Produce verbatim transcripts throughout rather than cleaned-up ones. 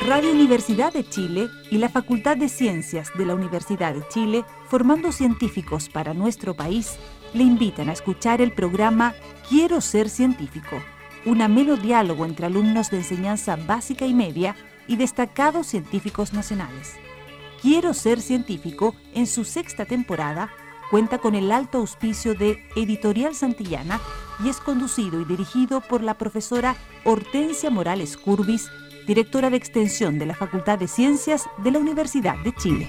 Radio Universidad de Chile y la Facultad de Ciencias de la Universidad de Chile, formando científicos para nuestro país, le invitan a escuchar el programa Quiero ser científico, un ameno diálogo entre alumnos de enseñanza básica y media y destacados científicos nacionales. Quiero ser científico, en su sexta temporada, cuenta con el alto auspicio de Editorial Santillana y es conducido y dirigido por la profesora Hortensia Morales Curbis, directora de Extensión de la Facultad de Ciencias de la Universidad de Chile.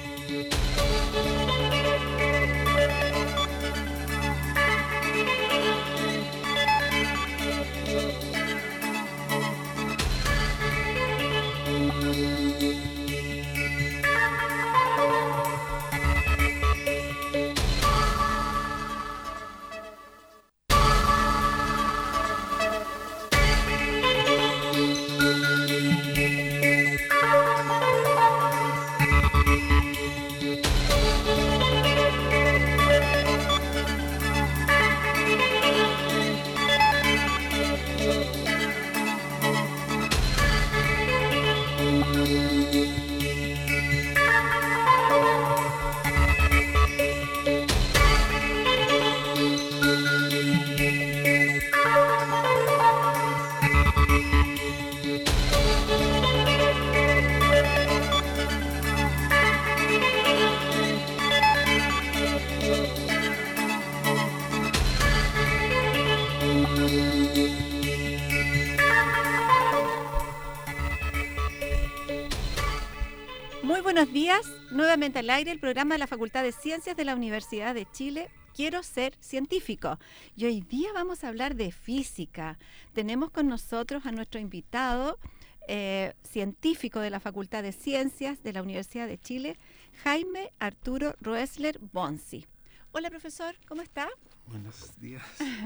Buenos días, nuevamente al aire el programa de la Facultad de Ciencias de la Universidad de Chile, Quiero ser científico. Y hoy día vamos a hablar de física. Tenemos con nosotros a nuestro invitado eh, científico de la Facultad de Ciencias de la Universidad de Chile, Jaime Arturo Roesler Bonsi. Hola profesor, ¿cómo está? Buenos días.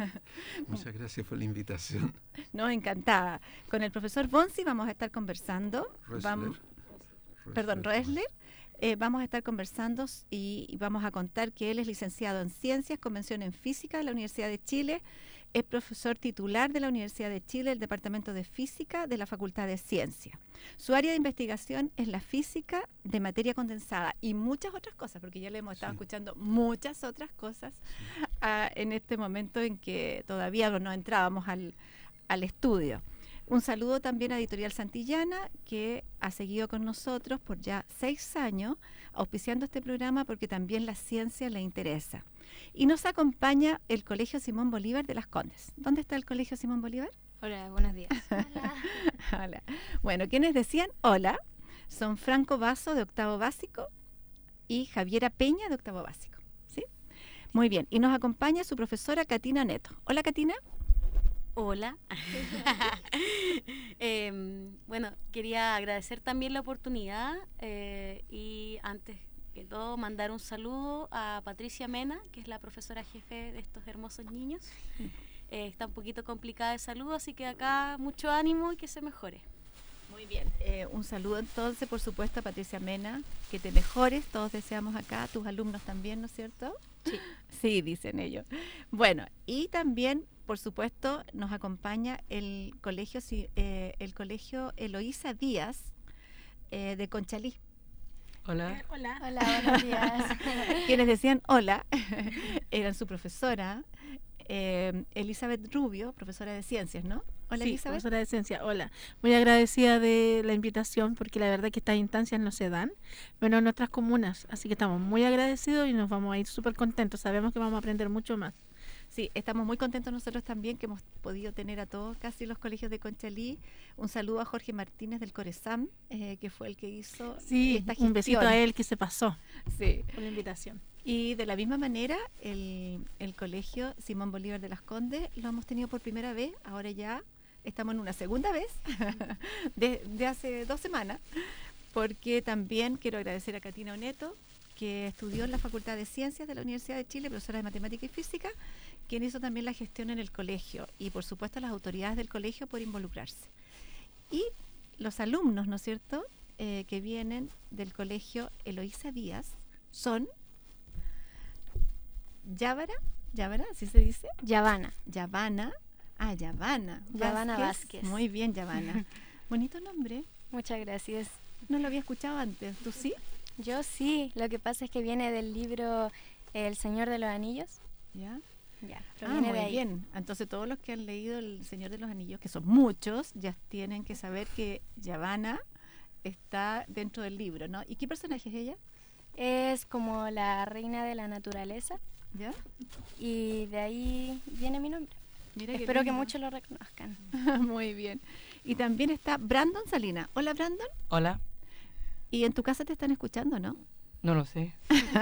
Muchas gracias por la invitación. No, encantada. Con el profesor Bonsi vamos a estar conversando. Roesler. Vamos, Perdón, Roesler, eh, vamos a estar conversando y, y vamos a contar que él es licenciado en Ciencias, con mención en Física de la Universidad de Chile, es profesor titular de la Universidad de Chile, del Departamento de Física de la Facultad de Ciencias. Su área de investigación es la física de materia condensada y muchas otras cosas, porque ya le hemos estado sí. escuchando muchas otras cosas sí. uh, en este momento en que todavía no entrábamos al, al estudio. Un saludo también a Editorial Santillana, que ha seguido con nosotros por ya seis años, auspiciando este programa porque también la ciencia le interesa. Y nos acompaña el Colegio Simón Bolívar de Las Condes. ¿Dónde está el Colegio Simón Bolívar? Hola, buenos días. Hola. Hola. Bueno, quienes decían hola son Franco Vaso, de octavo básico, y Javiera Peña, de octavo básico. ¿Sí? Muy bien. Y nos acompaña su profesora Katina Neto. Hola, Katina. Hola. eh, bueno, quería agradecer también la oportunidad eh, y antes que todo mandar un saludo a Patricia Mena, que es la profesora jefe de estos hermosos niños. Eh, está un poquito complicada de salud, así que acá mucho ánimo y que se mejore. Muy bien, eh, un saludo entonces, por supuesto, a Patricia Mena, que te mejores, todos deseamos acá, tus alumnos también, ¿no es cierto? Sí. Sí, dicen ellos. Bueno, y también, por supuesto, nos acompaña el colegio, eh, el colegio Eloísa Díaz eh, de Conchalí. Hola. Eh, hola. Hola, buenos días. Quienes decían hola eran su profesora, eh, Elizabeth Rubio, profesora de ciencias, ¿no? Hola, sí, Elizabeth. profesora de ciencia, hola. Muy agradecida de la invitación porque la verdad que estas instancias no se dan, menos en nuestras comunas, así que estamos muy agradecidos y nos vamos a ir súper contentos, sabemos que vamos a aprender mucho más. Sí, estamos muy contentos nosotros también que hemos podido tener a todos casi los colegios de Conchalí. Un saludo a Jorge Martínez del Coresam, eh, que fue el que hizo sí, esta gestión. Un besito a él que se pasó sí. por la invitación. Y de la misma manera, el, el colegio Simón Bolívar de Las Condes lo hemos tenido por primera vez, ahora ya estamos en una segunda vez, de, de hace dos semanas, porque también quiero agradecer a Katina Neto, que estudió en la Facultad de Ciencias de la Universidad de Chile, profesora de Matemática y Física, quien hizo también la gestión en el colegio, y por supuesto a las autoridades del colegio por involucrarse. Y los alumnos, ¿no es cierto?, eh, que vienen del colegio Eloísa Díaz, son Yávara, Yávara, ¿así se dice? Yavana. Yavana, ah, Yavana. Yavana Vázquez. Muy bien, Yavana. Bonito nombre, Muchas gracias. No lo había escuchado antes, ¿tú sí? Yo sí, lo que pasa es que viene del libro El Señor de los Anillos. ¿Ya? Ya, Ah, proviene muy de ahí. bien. Entonces todos los que han leído El Señor de los Anillos, que son muchos, ya tienen que saber que Yavanna está dentro del libro, ¿no? ¿Y qué personaje es ella? Es como la reina de la naturaleza ¿Ya? y de ahí viene mi nombre. Mira qué Espero que lindo. muchos lo reconozcan. Muy bien. Y también está Brandon Salinas. Hola, Brandon. Hola, Y en tu casa te están escuchando, ¿no? no lo sé.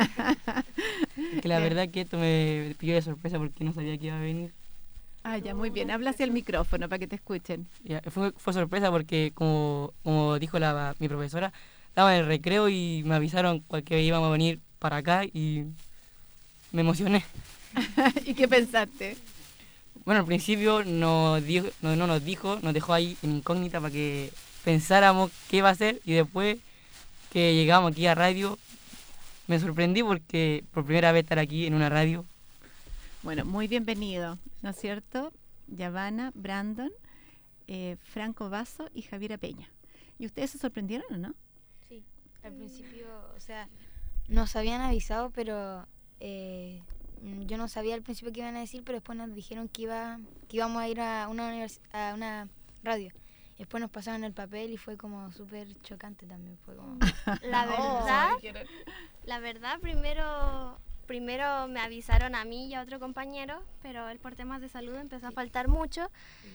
Es que la verdad que esto me pilló de sorpresa porque no sabía que iba a venir. Ah, ya, muy bien. Habla hacia el micrófono para que te escuchen. Ya, fue, fue sorpresa porque, como, como dijo la, mi profesora, estaba en el recreo y me avisaron que íbamos a venir para acá y me emocioné. ¿Y qué pensaste? Bueno, al principio no, dijo, no, no nos dijo, nos dejó ahí en incógnita para que pensáramos qué iba a hacer y después que llegamos aquí a radio me sorprendí porque por primera vez estar aquí en una radio. Bueno, muy bienvenido, ¿no es cierto? Yavanna, Brandon, eh, Franco Vaso y Javiera Peña. ¿Y ustedes se sorprendieron o no? Sí, al principio, o sea, nos habían avisado, pero eh, yo no sabía al principio qué iban a decir, pero después nos dijeron que iba que íbamos a ir a una univers- a una radio. Después nos pasaron el papel y fue como súper chocante también. Fue como... La verdad, Oh, dijeron. la verdad, primero, primero me avisaron a mí y a otro compañero, pero él por temas de salud empezó a faltar mucho.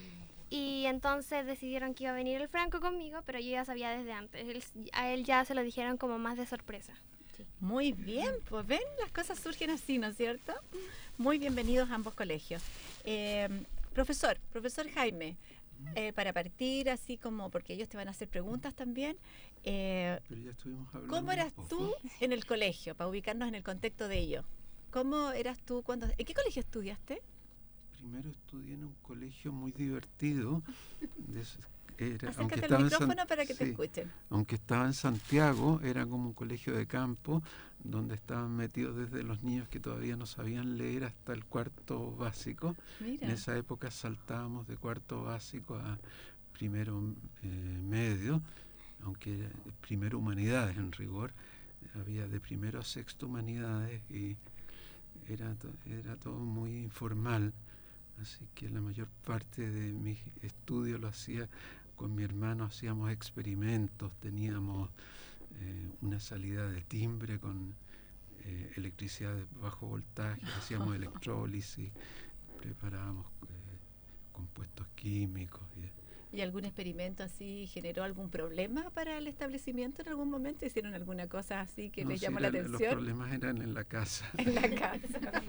Y entonces decidieron que iba a venir el Franco conmigo, pero yo ya sabía desde antes. Él- a él ya se lo dijeron como más de sorpresa. Muy bien, pues ven, las cosas surgen así, ¿no es cierto? Muy bienvenidos a ambos colegios. Eh, profesor, profesor Jaime, eh, para partir así como, porque ellos te van a hacer preguntas también, eh, Pero ya estuvimos hablando ¿cómo un eras poco. tú en el colegio, para ubicarnos en el contexto de ello? ¿Cómo eras tú cuando... ¿En qué colegio estudiaste? Primero estudié en un colegio muy divertido. de esos- era- aunque, Acércate al estaba en San- micrófono para que te sí, escuchen. aunque estaba en Santiago, era como un colegio de campo donde estaban metidos desde los niños que todavía no sabían leer hasta el cuarto básico. Mira, En esa época saltábamos de cuarto básico a primero eh, medio, aunque era primero humanidades en rigor. Había de primero a sexto humanidades y era, to- era todo muy informal. Así que la mayor parte de mi estudio lo hacía con mi hermano, hacíamos experimentos, teníamos eh, una salida de timbre con eh, electricidad de bajo voltaje, hacíamos electrólisis, preparábamos eh, compuestos químicos. Y, ¿y algún experimento así generó algún problema para el establecimiento en algún momento? ¿Hicieron alguna cosa así que no, les sí, llamó la eran- Los atención? problemas eran en la casa. En la casa.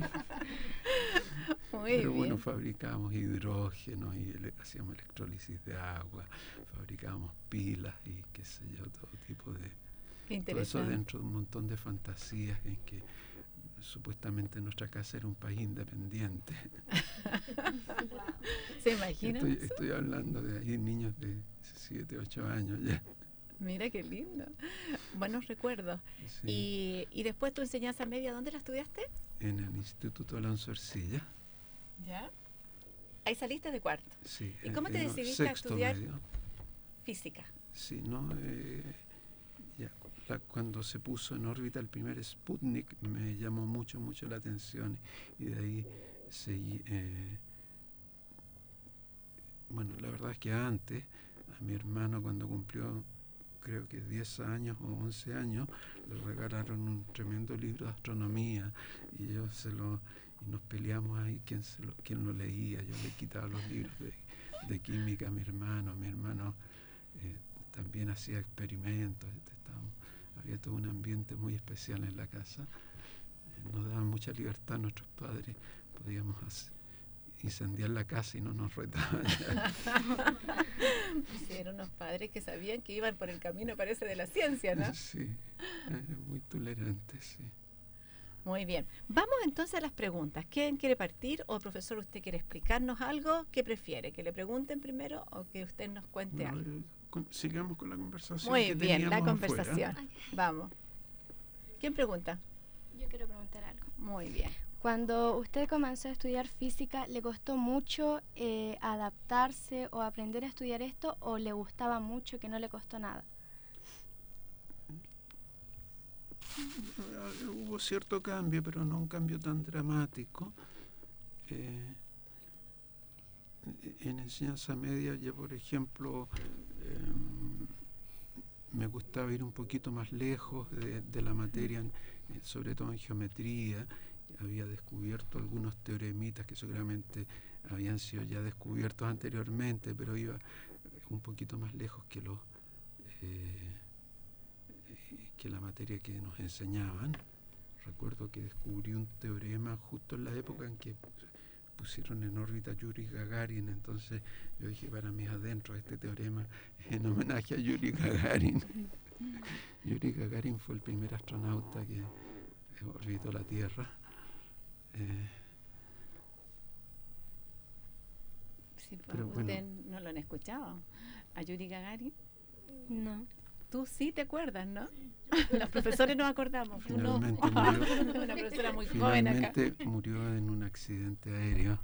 Muy Pero bien. bueno, fabricábamos hidrógeno y ele- hacíamos electrólisis de agua, fabricábamos pilas y qué sé yo, todo tipo de... Qué Todo eso interesante. dentro de un montón de fantasías en que supuestamente nuestra casa era un país independiente. ¿Se imaginan? Estoy, eso? estoy hablando de ahí niños de siete, ocho años ya. Mira qué lindo. Buenos recuerdos. Sí, Y, y después tu enseñanza media, ¿dónde la estudiaste? en el Instituto Alonso Ercilla. ¿Ya? Ahí saliste de cuarto. Sí, ¿Y cómo en- te en decidiste a sexto estudiar? medio. Física. Sí, ¿no? Eh, ya, la- cuando se puso en órbita el primer Sputnik me llamó mucho, mucho la atención y de ahí seguí. eh, bueno, la verdad es que antes, a mi hermano cuando cumplió creo que diez años o once años, le regalaron un tremendo libro de astronomía y yo se lo y nos peleamos ahí quién, se lo, quién lo leía. Yo le quitaba los libros de, de química a mi hermano, mi hermano eh, también hacía experimentos, estábamos, había todo un ambiente muy especial en la casa. Eh, nos daban mucha libertad nuestros padres, podíamos hacer, incendiar la casa y no nos retaban. Sí, eran unos padres que sabían que iban por el camino, parece, de la ciencia, ¿no? Sí, eran muy tolerantes, sí. Muy bien. Vamos entonces a las preguntas. ¿Quién quiere partir? O, profesor, ¿usted quiere explicarnos algo? ¿Qué prefiere? ¿Que le pregunten primero o que usted nos cuente No, algo? eh, con- sigamos con la conversación. Muy que bien, la teníamos conversación. afuera. Vamos. ¿Quién pregunta? Yo quiero preguntar algo. Muy bien. Cuando usted comenzó a estudiar física, ¿le costó mucho eh, adaptarse o aprender a estudiar esto, o le gustaba mucho, que no le costó nada? Hubo cierto cambio, pero no un cambio tan dramático. Eh, en enseñanza media, ya por ejemplo, eh, me gustaba ir un poquito más lejos de, de la materia, en, sobre todo en geometría. Había descubierto algunos teoremitas que seguramente habían sido ya descubiertos anteriormente, pero iba un poquito más lejos que los eh, que la materia que nos enseñaban. Recuerdo que descubrí un teorema justo en la época en que pusieron en órbita Yuri Gagarin, entonces yo dije, para mí adentro este teorema en homenaje a Yuri Gagarin. Yuri Gagarin fue el primer astronauta que orbitó la Tierra. Eh, sí, pues, pero ¿usted bueno. no lo han escuchado? ¿A Yuri Gagarin? No. Tú sí te acuerdas, ¿no? Los profesores nos acordamos. Finalmente Uno, murió, una profesora muy joven acá. finalmente murió en un accidente aéreo.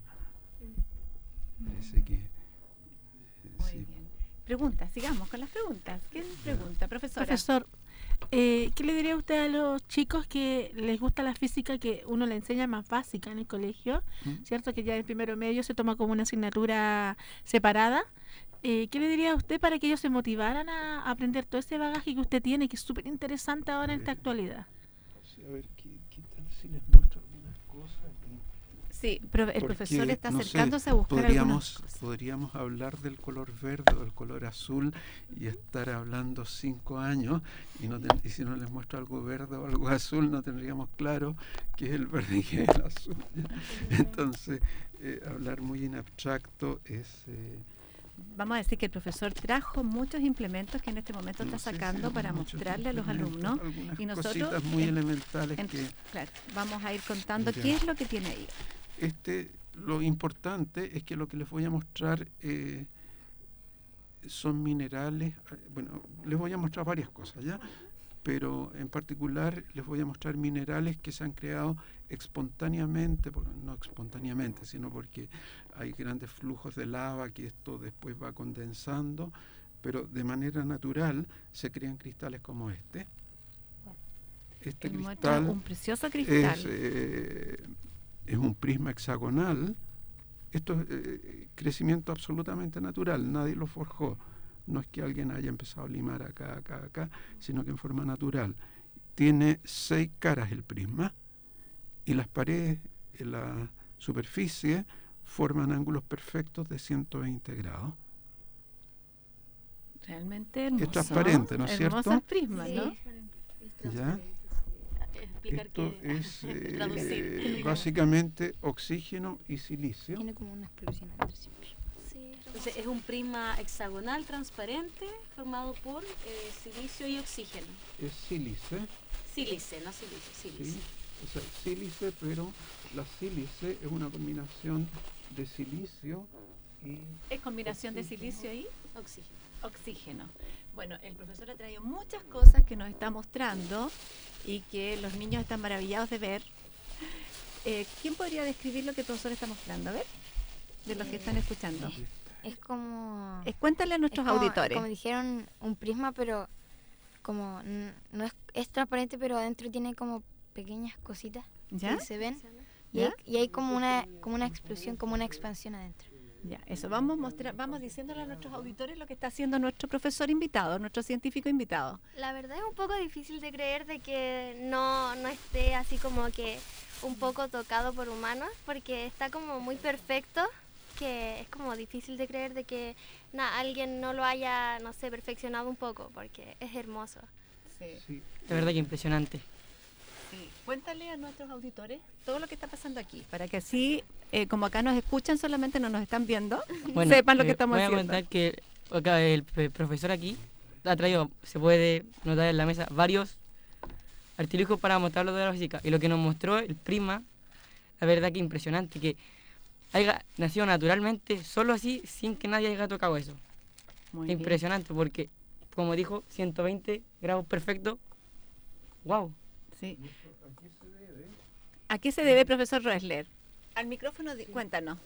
Parece que eh, Muy sí. bien. Preguntas, sigamos con las preguntas. ¿Quién pregunta, profesora? Profesor, eh, ¿qué le diría usted a los chicos que les gusta la física, que uno le enseña más básica en el colegio, ¿Mm? cierto que ya en primero medio se toma como una asignatura separada? Eh, ¿Qué le diría a usted para que ellos se motivaran a aprender todo ese bagaje que usted tiene, que es súper interesante ahora en esta actualidad? Sí, a ver, ¿qué, qué tal si les muestro algunas cosas? Sí, pero el Porque, profesor está no sé, acercándose a buscar podríamos, algunas cosas. podríamos hablar del color verde o del color azul y estar hablando cinco años y, no ten- y si no les muestro algo verde o algo azul no tendríamos claro qué es el verde y qué es el azul. Entonces, eh, hablar muy en abstracto es... Eh, Vamos a decir que el profesor trajo muchos implementos que en este momento está no sé si sacando para muchos mostrarle a los implementos, alumnos. algunas Y nosotros, cositas muy en- elementales en- que... claro, vamos a ir contando Ya. qué es lo que tiene ahí. Este, lo importante es que lo que les voy a mostrar eh, son minerales. eh, Bueno, les voy a mostrar varias cosas, ¿ya? Pero en particular les voy a mostrar minerales que se han creado espontáneamente, por- no espontáneamente, sino porque hay grandes flujos de lava que esto después va condensando, pero de manera natural se crean cristales como este. Este Él muestra cristal un precioso cristal. es, eh, es un prisma hexagonal. Esto es eh, crecimiento absolutamente natural, nadie lo forjó. No es que alguien haya empezado a limar acá, acá, acá, sino que en forma natural. Tiene seis caras el prisma y las paredes en la superficie forman ángulos perfectos de ciento veinte grados. Realmente hermoso. Es transparente, ¿no es Hermoso cierto? el prisma, ¿no? ¿Ya? Explicar Esto que es eh, traducir. básicamente oxígeno y silicio. Tiene como una explosión adentro siempre. Sí, es Entonces es un prisma hexagonal transparente formado por eh, silicio y oxígeno. Es sílice. Sílice, no silicio, sílice. Sí, o sea, sílice, pero la sílice es una combinación de silicio y... Es combinación de silicio y Oxígeno. oxígeno. Bueno, el profesor ha traído muchas cosas que nos está mostrando y que los niños están maravillados de ver. Eh, ¿Quién podría describir lo que el profesor está mostrando? A ver, de los que están escuchando. Es como... Eh, cuéntale a es nuestros como- auditores. Como dijeron, un prisma, pero como n- no es, es transparente, pero adentro tiene como pequeñas cositas ¿Ya? que se ven. Y ¿Ya? hay, y hay como una como una explosión, como una expansión adentro. Ya, eso. Vamos, mostrar, vamos diciéndole a nuestros auditores lo que está haciendo nuestro profesor invitado, nuestro científico invitado. La verdad es un poco difícil de creer de que no, no esté así como que un poco tocado por humanos, porque está como muy perfecto, que es como difícil de creer de que na, alguien no lo haya, no sé, perfeccionado un poco, porque es hermoso. Sí. Sí, La verdad que impresionante. Sí. Cuéntale a nuestros auditores todo lo que está pasando aquí, para que así, eh, como acá nos escuchan, solamente no nos están viendo, Bueno, sepan lo que eh, estamos voy a haciendo. comentar que acá el p- profesor aquí ha traído, se puede notar en la mesa, varios artilugios para mostrarlo de la física. Y lo que nos mostró el prisma, la verdad que impresionante, que haya nacido naturalmente, solo así, sin que nadie haya tocado eso. Muy bien. Impresionante, porque, como dijo, ciento veinte grados perfectos. ¡Wow! Sí. ¿a qué se debe? ¿A qué se debe, profesor Roesler? Al micrófono, di- cuéntanos.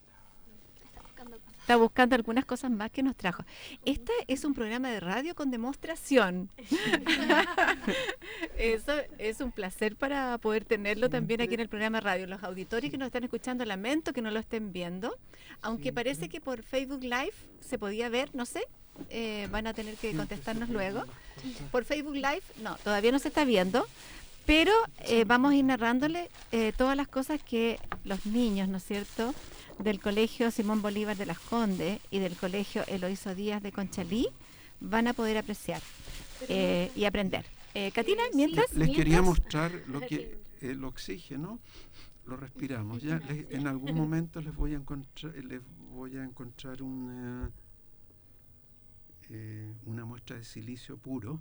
Está buscando algunas cosas más que nos trajo. Este es un programa de radio con demostración. Eso es un placer para poder tenerlo también aquí en el programa de radio. Los auditores que nos están escuchando, lamento que no lo estén viendo, aunque parece que por Facebook Live se podía ver, no sé, eh, van a tener que contestarnos luego. Por Facebook Live, no, todavía no se está viendo, pero eh, vamos a ir narrándole eh, todas las cosas que los niños, ¿no es cierto?, del Colegio Simón Bolívar de Las Condes y del Colegio Eloíso Díaz de Conchalí van a poder apreciar eh, y aprender. Eh, Catina, mientras... Les mientras, quería mostrar lo que el oxígeno lo respiramos. Ya les- en algún momento les voy a encontrar, les voy a encontrar una, eh, una muestra de silicio puro.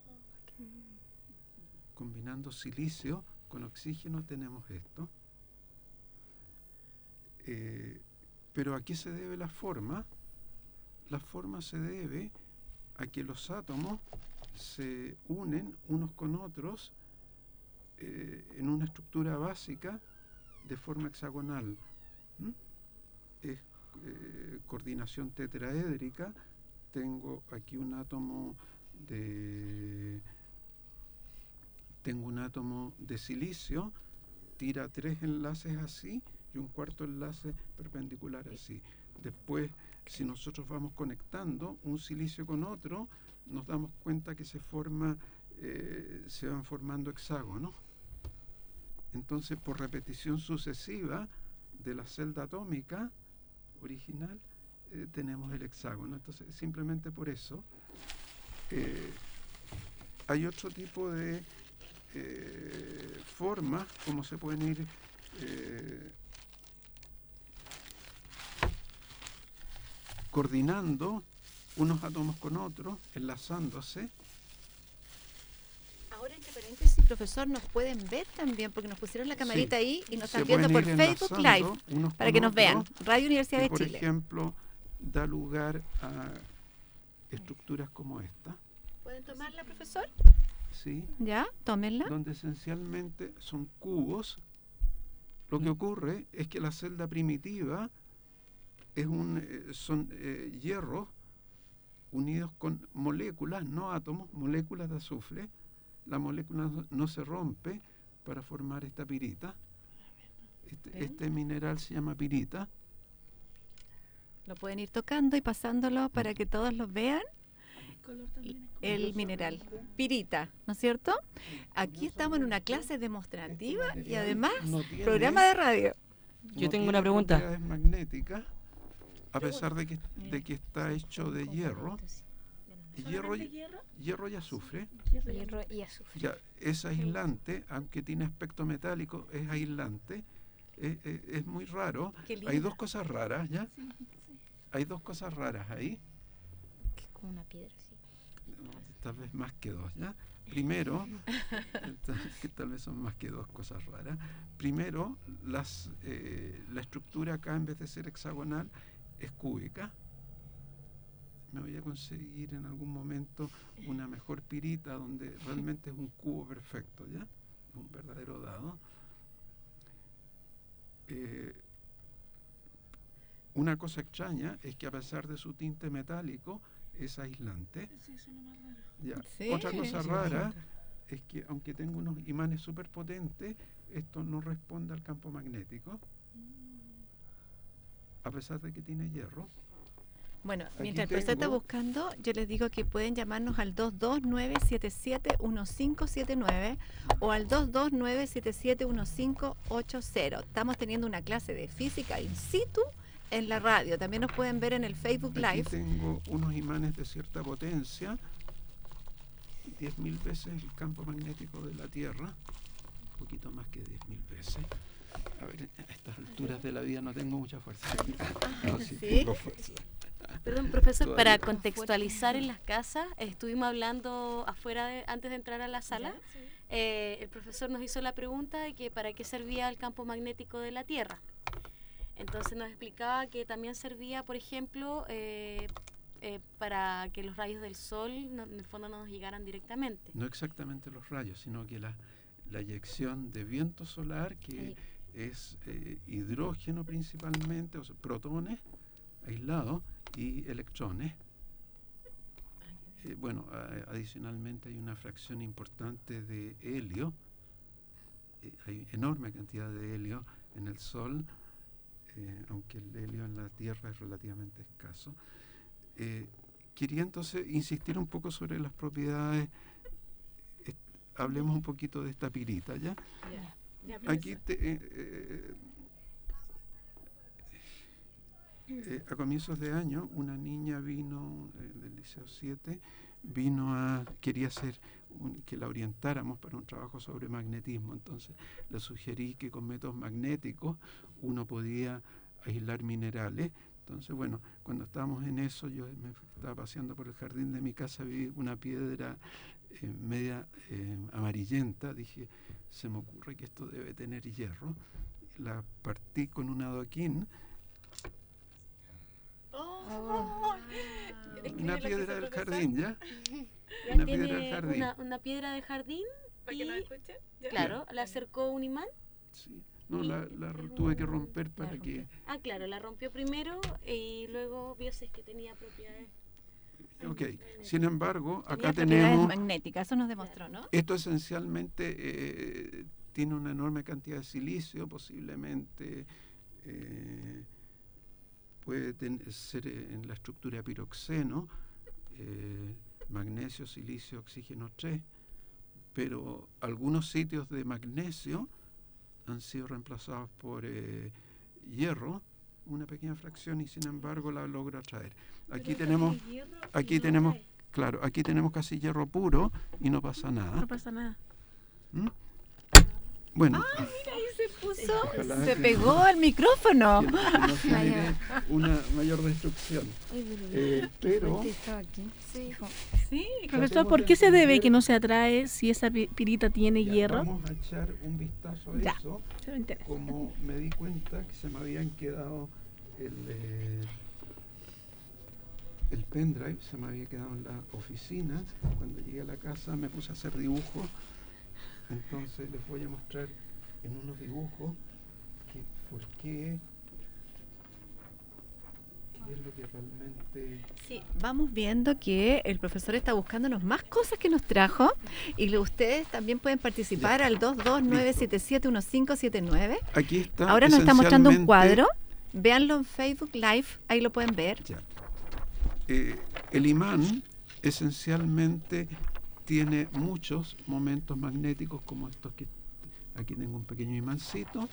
Combinando silicio con oxígeno tenemos esto. Eh, pero ¿a qué se debe la forma? La forma se debe a que los átomos se unen unos con otros eh, en una estructura básica de forma hexagonal. ¿Mm? Es eh, coordinación tetraédrica. Tengo aquí un átomo de tengo un átomo de silicio, tira tres enlaces así y un cuarto enlace perpendicular así. Después, si nosotros vamos conectando un silicio con otro, nos damos cuenta que se forma, eh, se van formando hexágonos. Entonces, por repetición sucesiva de la celda atómica original, eh, tenemos el hexágono. Entonces, simplemente por eso. Eh, hay otro tipo de eh, formas, como se pueden ir eh, coordinando unos átomos con otros, enlazándose. Ahora, entre paréntesis, profesor, nos pueden ver también, porque nos pusieron la camarita Sí. ahí y nos Se están viendo por pueden ir Facebook enlazando Live, unos para con que nos vean. otros, Radio Universidad que, de por Chile. ejemplo, da lugar a estructuras como esta, ¿Pueden tomarla, profesor? ¿sí? Ya, tómenla. Donde esencialmente son cubos. Lo que ocurre es que la celda primitiva es un, eh, son eh, hierros unidos con moléculas, no átomos, moléculas de azufre. La molécula no, no se rompe para formar esta pirita. Este, este mineral se llama pirita. Lo pueden ir tocando y pasándolo para que todos lo vean. El mineral, pirita, ¿no es cierto? Aquí estamos en una clase demostrativa y además No tiene- programa de radio. Yo no tengo una tiene pregunta. propiedades magnéticas, a pesar de que, de que está hecho de hierro. Hierro, y- hierro y azufre. Hierro y azufre. Ya, es aislante, aunque tiene aspecto metálico, es aislante. Es, es- es muy raro. Qué Hay lindo. dos cosas raras, ¿ya? Hay dos cosas raras ahí. Que es como una piedra, sí. Tal vez más que dos, ¿ya? Primero, que tal vez son más que dos cosas raras. Primero, las, eh, la estructura acá, en vez de ser hexagonal, es cúbica. Me voy a conseguir en algún momento una mejor pirita donde realmente es un cubo perfecto, ¿ya? Un verdadero dado. Eh, una cosa extraña es que a pesar de su tinte metálico, es aislante. Ya. Sí. Otra cosa rara es que aunque tengo unos imanes súper potentes, esto no responde al campo magnético, a pesar de que tiene hierro. Bueno, Aquí mientras el profesor está tengo- buscando, yo les digo que pueden llamarnos al dos dos nueve siete siete uno cinco siete nueve o al dos dos nueve siete siete uno cinco ocho cero. Estamos teniendo una clase de física in situ en la radio. También nos pueden ver en el Facebook Aquí Live. tengo unos imanes de cierta potencia, diez mil veces el campo magnético de la Tierra, un poquito más que diez mil veces. A ver, a estas alturas de la vida no tengo mucha fuerza. No, sí, ¿Sí? tengo fuerza. Perdón, profesor, Todavía. para contextualizar en las casas, estuvimos hablando afuera de- antes de entrar a la sala. Eh, el profesor nos hizo la pregunta de que para qué servía el campo magnético de la Tierra. Entonces nos explicaba que también servía, por ejemplo, eh, eh, para que los rayos del sol no- en el fondo no nos llegaran directamente. No exactamente los rayos, sino que la, la eyección de viento solar, que es eh, hidrógeno principalmente, o sea, protones aislados y electrones. Eh, bueno, a, adicionalmente hay una fracción importante de helio, eh, hay enorme cantidad de helio en el Sol, eh, aunque el helio en la Tierra es relativamente escaso. Eh, quería entonces insistir un poco sobre las propiedades. Eh, hablemos un poquito de esta pirita, ¿ya? Yeah. Yeah, Aquí te, eh, eh, eh, a comienzos de año una niña vino eh, del Liceo siete, vino a, quería hacer un, que la orientáramos para un trabajo sobre magnetismo. Entonces le sugerí que con métodos magnéticos uno podía aislar minerales. Entonces, bueno, cuando estábamos en eso, yo me estaba paseando por el jardín de mi casa, vi una piedra eh, media eh, amarillenta. Dije, se me ocurre que esto debe tener hierro. La partí con un adoquín. Oh, una piedra del jardín, ¿ya? Ya una tiene piedra del jardín. Una, una piedra de jardín. ¿Para y, que nos escuche? claro, le acercó un imán. Sí. No, la, la tuve que romper para que... Ah, claro, la rompió primero y luego vio si es que tenía propiedades. Ok, sin embargo, acá Tenía propiedades tenemos... magnéticas, eso nos demostró, ¿no? Esto esencialmente eh, tiene una enorme cantidad de silicio, posiblemente eh, puede ten, ser en la estructura de piroxeno, eh, magnesio, silicio, oxígeno tres, pero algunos sitios de magnesio han sido reemplazados por eh, hierro, una pequeña fracción, y sin embargo la logra atraer. Aquí tenemos, aquí tenemos, claro, aquí tenemos casi hierro puro y no pasa nada. No pasa nada. ¿Mm? Bueno, Ah, mira, ahí se puso, ojalá se que pegó no- al micrófono. que no- que no genere una mayor destrucción. Eh, pero Estaba aquí. Sí. Sí, Profesor, ¿por qué se debe que no se atrae si esa pi- pirita tiene ya, hierro? vamos a echar un vistazo a Ya. eso. Eso me interesa. Como me di cuenta que se me habían quedado el, eh, el pendrive, se me había quedado en la oficina. Cuando llegué a la casa me puse a hacer dibujos. Entonces les voy a mostrar en unos dibujos que por qué, qué es lo que realmente... Sí, vamos viendo que el profesor está buscándonos más cosas que nos trajo y lo- ustedes también pueden participar Ya. al dos dos nueve siete siete uno cinco siete nueve. Aquí está. Ahora nos está mostrando un esencialmente- cuadro. Véanlo en Facebook Live, ahí lo pueden ver. Ya. Eh, el imán esencialmente tiene muchos momentos magnéticos como estos que aquí tengo un pequeño imancito.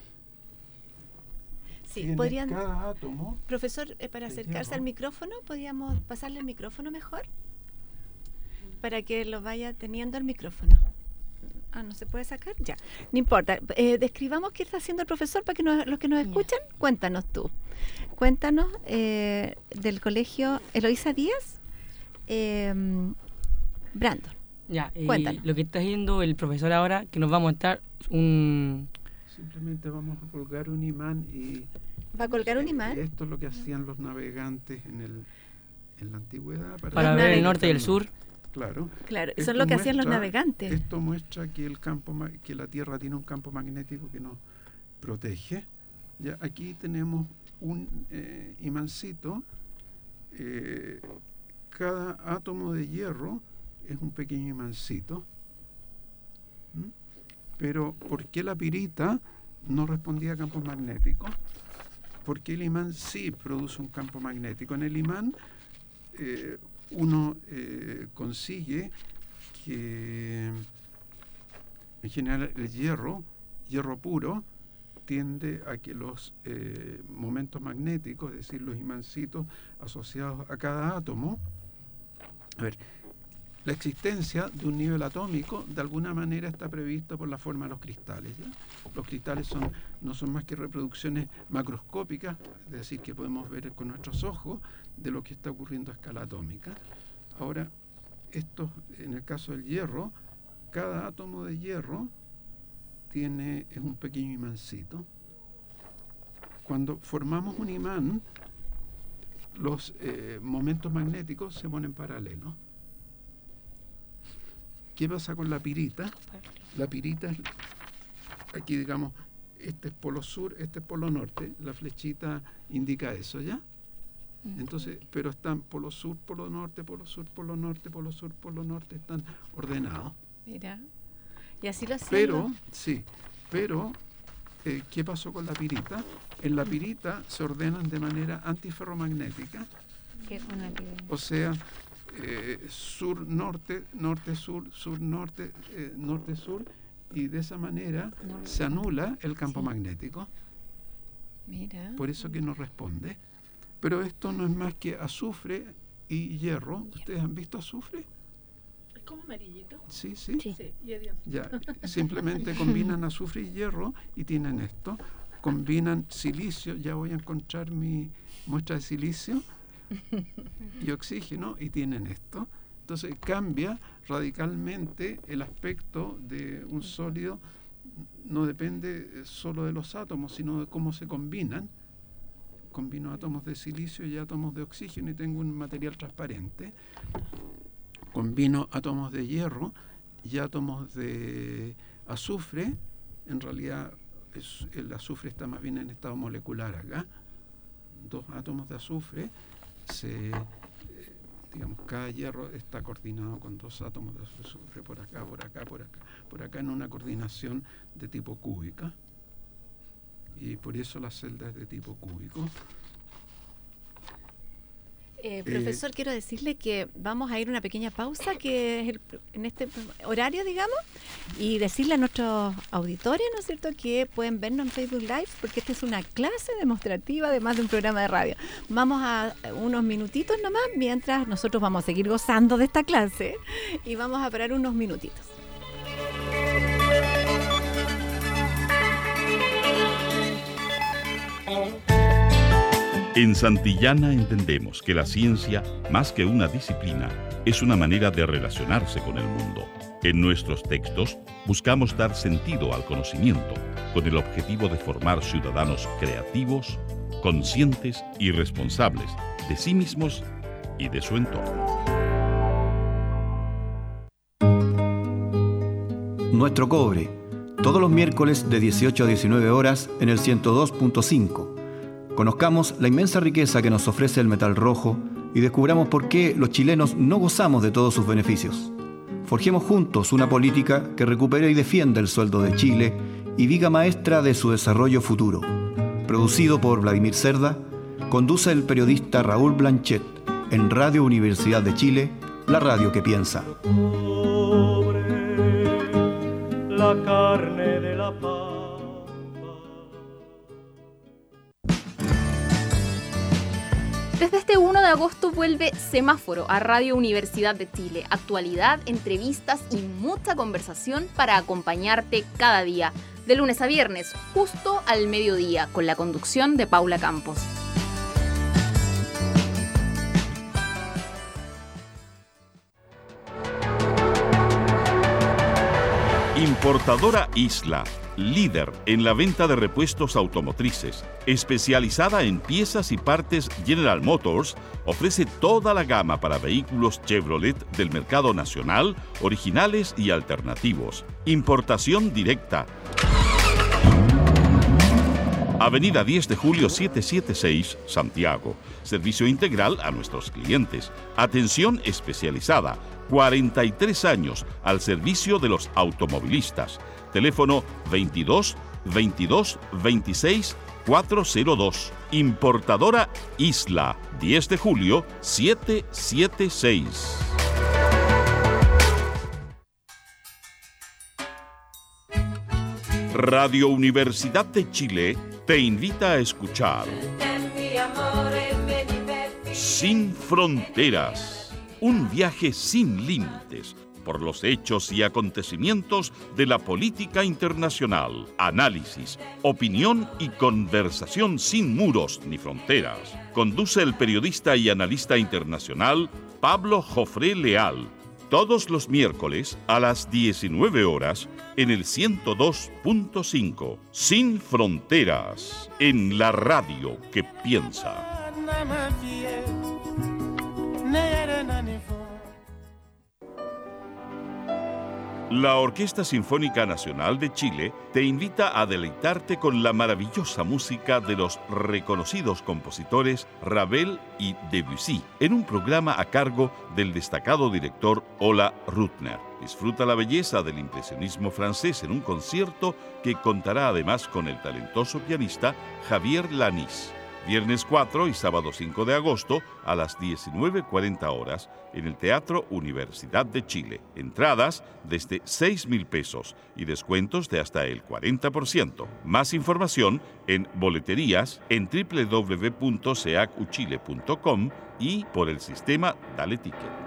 Sí, Tiene podrían, cada átomo. profesor, eh, para de acercarse al hierro. micrófono, podríamos pasarle el micrófono mejor para que lo vaya teniendo el micrófono. Ah, ¿no se puede sacar? Ya, no importa. Eh, describamos qué está haciendo el profesor para que nos- los que nos Ya. escuchan. Cuéntanos tú. Cuéntanos eh, del colegio Eloísa Díaz, eh, Brandon. Ya, y Cuéntanos. lo que está haciendo el profesor ahora, que nos va a mostrar un... Simplemente vamos a colgar un imán y... ¿Va a colgar un eh, imán? Esto es lo que hacían los navegantes en, el, en la antigüedad. para ver el norte y el sur. Claro. Claro, eso Esto es lo que hacían los muestra- navegantes. Esto muestra que el campo ma- que la Tierra tiene un campo magnético que nos protege. Ya aquí tenemos un eh, imancito. eh, cada átomo de hierro es un pequeño imancito. ¿Mm? Pero ¿por qué la pirita no respondía a campos magnéticos? Porque el imán sí produce un campo magnético. En el imán eh, uno eh, consigue que en general el hierro, hierro puro, tiende a que los eh, momentos magnéticos, es decir, los imancitos asociados a cada átomo, a ver, la existencia de un nivel atómico de alguna manera está prevista por la forma de los cristales, ¿ya? Los cristales son, no son más que reproducciones macroscópicas, es decir, que podemos ver con nuestros ojos de lo que está ocurriendo a escala atómica. Ahora, esto, en el caso del hierro, cada átomo de hierro tiene, es un pequeño imancito. Cuando formamos un imán, los eh, momentos magnéticos se ponen paralelos. ¿Qué pasa con la pirita? La pirita es, aquí digamos, este es polo sur, este es polo norte, la flechita indica eso, ¿ya? Entonces, pero están polo sur, polo norte, polo sur, polo norte, polo sur, polo norte, están ordenados. Mira, y así lo hacían. Pero, sí, pero, eh, ¿qué pasó con la pirita? En la pirita se ordenan de manera antiferromagnética. ¿Qué con la pirita? O sea, eh, sur-norte, norte-sur, sur-norte, eh, norte-sur, y de esa manera no, se anula el campo sí. magnético. Mira. Por eso que no responde. Pero esto no es más que azufre y hierro. ¿Ustedes han visto azufre? Es como amarillito. Sí, sí. sí. sí. Ya, simplemente combinan azufre y hierro y tienen esto. Combinan silicio, ya voy a encontrar mi muestra de silicio, y oxígeno, y tienen esto. Entonces cambia radicalmente el aspecto de un sólido. No depende solo de los átomos, sino de cómo se combinan. Combino átomos de silicio y átomos de oxígeno y tengo un material transparente. Combino átomos de hierro y átomos de azufre. En realidad es, el azufre está más bien en estado molecular acá. Dos átomos de azufre, se, eh, digamos, cada hierro está coordinado con dos átomos de azufre por acá, por acá, por acá, por acá en una coordinación de tipo cúbica. Y por eso la celda es de tipo cúbico. Eh, profesor, eh, quiero decirle que vamos a ir a una pequeña pausa, que es el, en este horario, digamos, y decirle a nuestros auditores, ¿no es cierto?, que pueden vernos en Facebook Live, porque esta es una clase demostrativa, además de un programa de radio. Vamos a unos minutitos nomás, mientras nosotros vamos a seguir gozando de esta clase, y vamos a parar unos minutitos. En Santillana entendemos que la ciencia, más que una disciplina, es una manera de relacionarse con el mundo. En nuestros textos buscamos dar sentido al conocimiento, con el objetivo de formar ciudadanos creativos, conscientes y responsables de sí mismos y de su entorno. Nuestro cobre, todos los miércoles de dieciocho a diecinueve horas en el ciento dos punto cinco. Conozcamos la inmensa riqueza que nos ofrece el metal rojo y descubramos por qué los chilenos no gozamos de todos sus beneficios. Forjemos juntos una política que recupere y defienda el sueldo de Chile y viga maestra de su desarrollo futuro. Producido por Vladimir Cerda, conduce el periodista Raúl Blanchet en Radio Universidad de Chile, la radio que piensa. La carne de la paz. Desde este uno de agosto vuelve Semáforo a Radio Universidad de Chile. Actualidad, entrevistas y mucha conversación para acompañarte cada día, de lunes a viernes, justo al mediodía, con la conducción de Paula Campos. Importadora Isla, líder en la venta de repuestos automotrices, especializada en piezas y partes General Motors, ofrece toda la gama para vehículos Chevrolet del mercado nacional, originales y alternativos. Importación directa. Avenida diez de julio setecientos setenta y seis, Santiago. Servicio integral a nuestros clientes. Atención especializada. cuarenta y tres años al servicio de los automovilistas. Teléfono veintidós, veintidós, veintiséis, cuatrocientos dos. Importadora Isla, diez de julio setecientos setenta y seis. Radio Universidad de Chile te invita a escuchar Sin Fronteras, un viaje sin límites por los hechos y acontecimientos de la política internacional. Análisis, opinión y conversación sin muros ni fronteras. Conduce el periodista y analista internacional Pablo Jofré Leal. Todos los miércoles a las diecinueve horas en el ciento dos punto cinco. Sin Fronteras, en la radio que piensa. La Orquesta Sinfónica Nacional de Chile te invita a deleitarte con la maravillosa música de los reconocidos compositores Ravel y Debussy en un programa a cargo del destacado director Ola Rutner. Disfruta la belleza del impresionismo francés en un concierto que contará además con el talentoso pianista Javier Lanís. Viernes cuatro y sábado cinco de agosto a las diecinueve cuarenta horas en el Teatro Universidad de Chile. Entradas desde seis mil pesos y descuentos de hasta el cuarenta por ciento. Más información en boleterías en doble u doble u doble u punto seac u chile punto com y por el sistema Dale Ticket.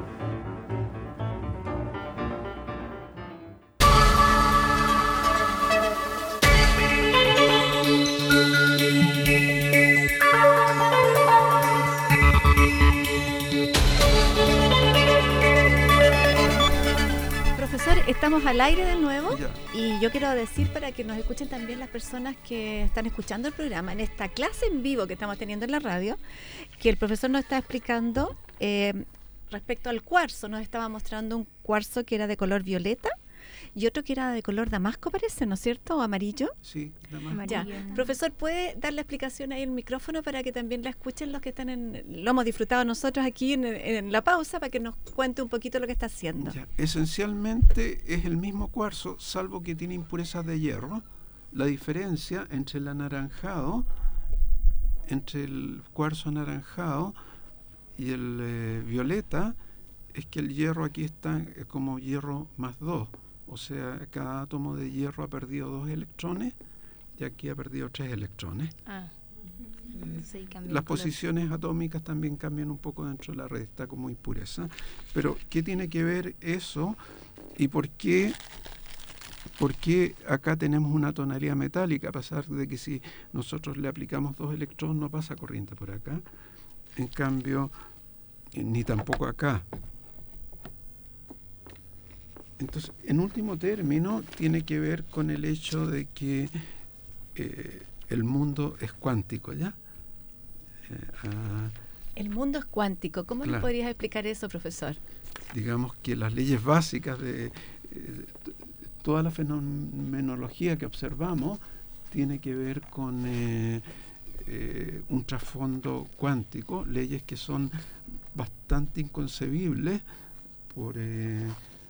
Estamos al aire de nuevo Ya. y yo quiero decir para que nos escuchen también las personas que están escuchando el programa, en esta clase en vivo que estamos teniendo en la radio, que el profesor nos está explicando eh, respecto al cuarzo. Nos estaba mostrando un cuarzo que era de color violeta y otro que era de color damasco, parece, ¿no es cierto? ¿O amarillo? Sí, damasco. Ya. Profesor, ¿puede dar la explicación ahí en el micrófono para que también la escuchen los que están en... Lo hemos disfrutado nosotros aquí en, en la pausa para que nos cuente un poquito lo que está haciendo. Ya. Esencialmente es el mismo cuarzo, salvo que tiene impurezas de hierro. La diferencia entre el anaranjado, entre el cuarzo anaranjado y el eh, violeta, es que el hierro aquí está eh, como hierro más dos. O sea, cada átomo de hierro ha perdido dos electrones y aquí ha perdido tres electrones. Ah. Eh, Sí, cambia las el color. posiciones atómicas también cambian un poco dentro de la red, está como impureza. Pero, ¿qué tiene que ver eso? ¿Y por qué, por qué acá tenemos una tonalidad metálica? A pesar de que si nosotros le aplicamos dos electrones no pasa corriente por acá. En cambio, eh, ni tampoco acá. Entonces, en último término, tiene que ver con el hecho de que eh, el mundo es cuántico, ¿ya? Eh, ah, El mundo es cuántico. ¿Cómo nos Claro. podrías explicar eso, profesor? digamos que las leyes básicas de eh, t- toda la fenomenología que observamos tiene que ver con eh, eh, un trasfondo cuántico, leyes que son bastante inconcebibles por... Eh,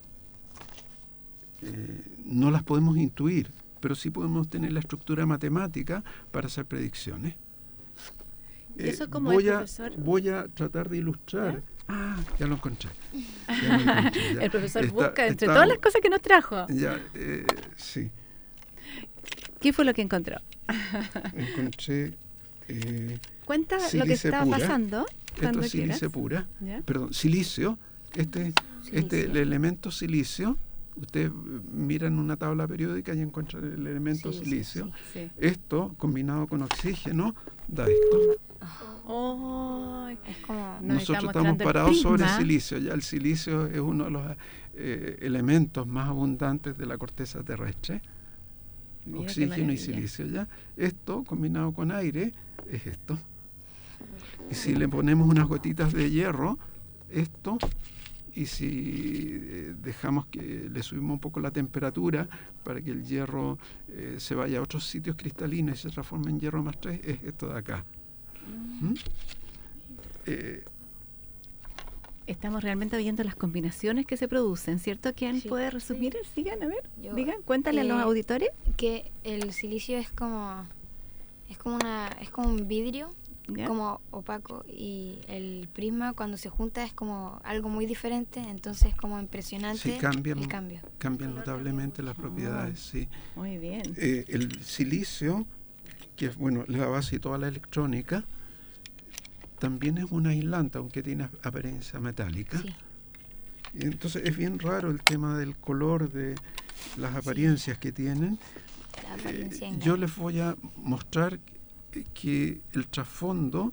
Eh, no las podemos intuir, pero sí podemos tener la estructura matemática para hacer predicciones. ¿Y Eh, eso cómo voy es, a, profesor? Voy a tratar de ilustrar. ¿Ya? Ah, ya lo encontré. Ya lo encontré, ya. El profesor Está- busca entre está- todas las cosas que nos trajo. Ya, eh, sí. ¿Qué fue lo que encontró? Encontré. Eh, Cuenta lo que sílice estaba pura. pasando. Esto Cuando es sílice quieras. pura. ¿Ya? Perdón, silicio. Este, este el elemento silicio. Ustedes miran una tabla periódica y encuentran el elemento Sí, sí, silicio. sí, sí. Esto, combinado con oxígeno, da esto. Oh, Es como... nos Nosotros está estamos mostrando el parados sobre prisma. silicio. Ya el silicio es uno de los eh, elementos más abundantes de la corteza terrestre. Mira qué Oxígeno y maravilla. silicio. Ya esto, combinado con aire, es esto. Y si le ponemos unas gotitas de hierro, esto... Y si eh, dejamos que le subimos un poco la temperatura para que el hierro eh, se vaya a otros sitios cristalinos y se transforme en hierro más tres, es esto de acá. ¿Mm? Eh, Estamos realmente viendo las combinaciones que se producen, ¿cierto? ¿Quién Sí, puede resumir? Sigan, a ver. Yo, Digan, cuéntale a los eh, auditores. Que el silicio es como... Es como una... Es como un vidrio, ¿Ya? como opaco, y el prisma cuando se junta es como algo muy diferente, entonces como impresionante sí, cambian, el cambio. cambian notablemente las propiedades, sí. Muy bien. Eh, el silicio, que es bueno, la base de toda la electrónica, también es un aislante, aunque tiene apariencia metálica. Sí. Y entonces es bien raro el tema del color, de las apariencias que tienen. La apariencia Eh, engaña. yo les voy a mostrar que el trasfondo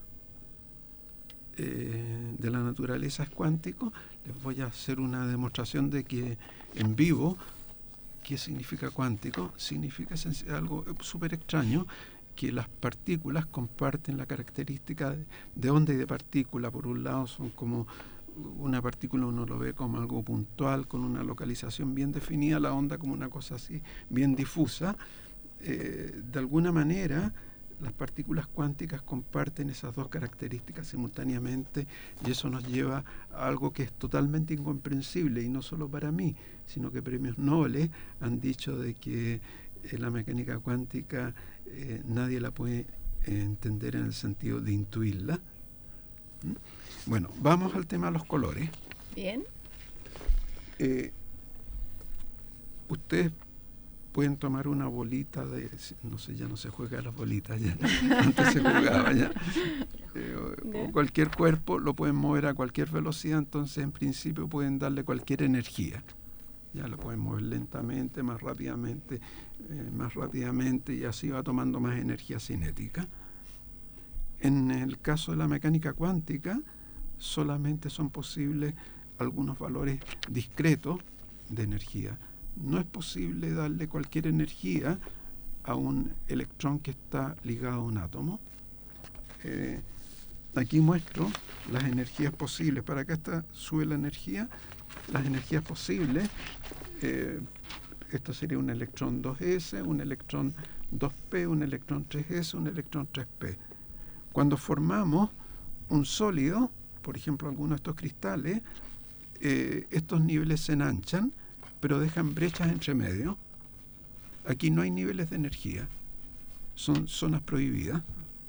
eh, de la naturaleza es cuántico. Les voy a hacer una demostración de que en vivo, ¿qué significa cuántico? Significa esenci- algo súper extraño, que las partículas comparten la característica de, de onda y de partícula. Por un lado son como una partícula uno lo ve como algo puntual, con una localización bien definida, la onda como una cosa así, bien difusa. Eh, de alguna manera, las partículas cuánticas comparten esas dos características simultáneamente, y eso nos lleva a algo que es totalmente incomprensible, y no solo para mí, sino que premios Nobel han dicho de que eh, la mecánica cuántica eh, nadie la puede eh, entender en el sentido de intuirla. ¿Mm? Bueno, vamos al tema de los colores. Bien. Eh, ustedes pueden tomar una bolita de, no sé, ya no se juega a las bolitas, ya antes se jugaba ya, eh, o, o cualquier cuerpo lo pueden mover a cualquier velocidad, entonces en principio pueden darle cualquier energía, ya lo pueden mover lentamente, más rápidamente, eh, más rápidamente, y así va tomando más energía cinética. En el caso de la mecánica cuántica, solamente son posibles algunos valores discretos de energía. No es posible darle cualquier energía a un electrón que está ligado a un átomo. Eh, aquí muestro las energías posibles. Para que esta sube la energía, las energías posibles, eh, esto sería un electrón dos ese, un electrón dos pe, un electrón tres ese, un electrón tres pe. Cuando formamos un sólido, por ejemplo algunos de estos cristales, eh, estos niveles se enanchan, pero dejan brechas entre medio. Aquí no hay niveles de energía, son zonas prohibidas.